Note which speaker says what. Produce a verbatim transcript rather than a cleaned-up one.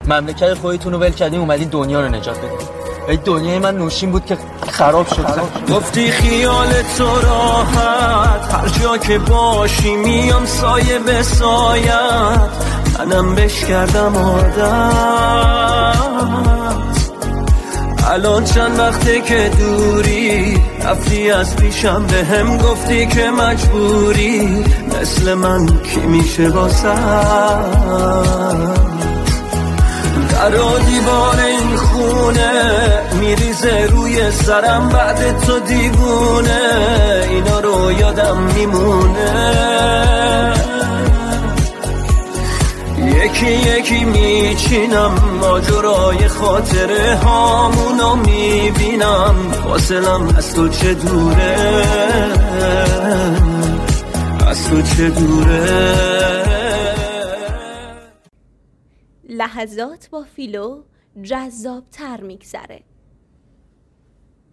Speaker 1: مملکت خودتون رو ول کردین اومدین دنیا رو نجات بدین. ای دنیای من نوشین بود که خراب شد.
Speaker 2: گفتی خیال تو راحت، هر جا که باشی میام سایه به سایت، منم بش کردم عادت. الان چند وقته که دوری، رفتی از پیشم به هم گفتی که مجبوری، مثل من کی میشه واسه در و دیوار این خونه میریزه روی سرم بعد تو دیوونه، اینا رو یادم میمونه. یکی یکی میچینم ماجرای خاطره هامونو میبینم، فاصلم از تو چه دوره، از تو چه دوره.
Speaker 3: لحظات با فیلو جذاب تر میگذره.